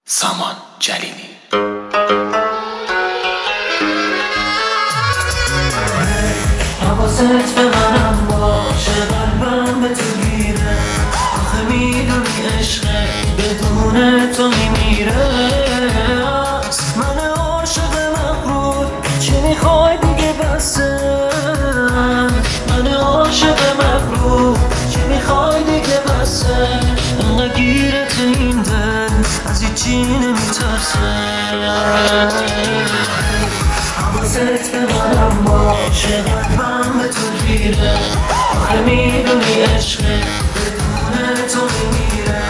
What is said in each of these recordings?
سامان جلیلی. حواست به منم باشه، قلبم به تو گیره. آخه میدونی عشقه بدون تو میمیره. من عاشق مغرور، چی میخوای دیگه بسه؟ من عاشق مغرور، چی میخوای دیگه بسه؟ انقدر گیرت این دل از هیچی نمیترسه. حواست به منم باشه، قلبم به تو گیره. آخه میدونی عشقه بدون تو میمیره.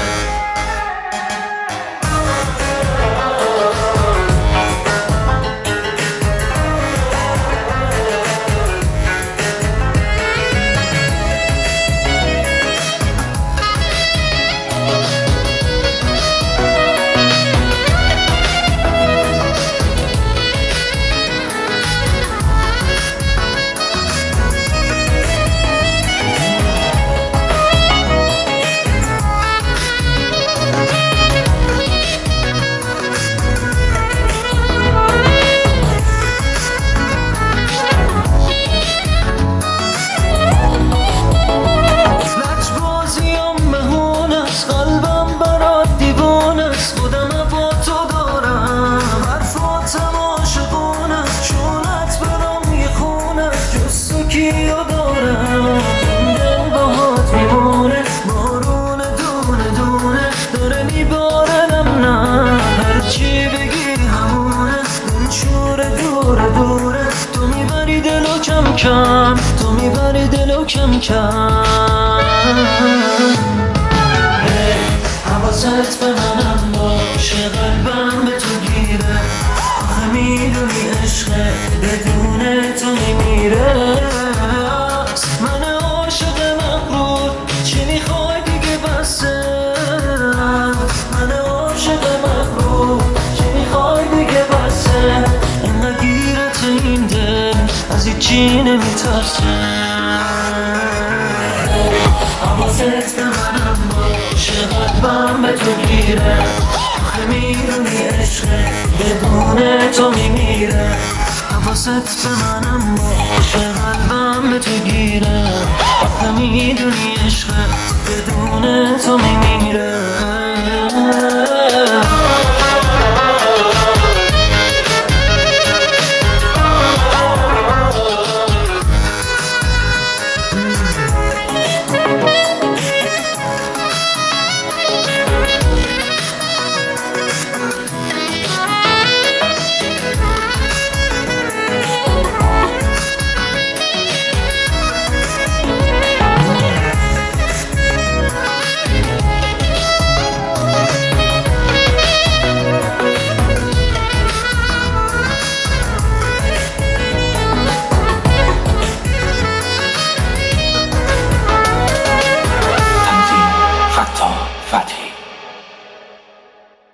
کیو دارم این دل باهات میمونه، بارون دونه دونه داره میبارنم. نه هرچی بگی همونه، دلشوره دوره دوره. تو میبری دلو کم کم، تو میبری دلو کم کم. حواست به منم باشه، قلبم به تو گیره. آخه میدونی عشقه بدون تو میمیره. من عاشق مغرور، چی میخوای دیگه بسه؟ من عاشق مغرور، چی میخوای دیگه بسه؟ انقدر گیرت این دل از هیچی نمیترسه. حواست به منم باشه، قلبم به تو گیره. آخه میدونی عشقه بدون تو میمیره. حواست به منم باشه، قلبم به تو گیره. آخه میدونی عشقه بدون تو میمیره.